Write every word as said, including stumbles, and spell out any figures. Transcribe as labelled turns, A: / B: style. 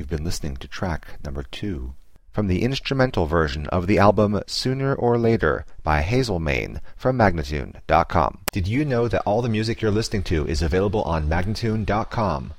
A: You've been listening to track number two from the instrumental version of the album Sooner or Later by Hazel Main from Magnatune dot com. Did you know that all the music you're listening to is available on Magnatune dot com?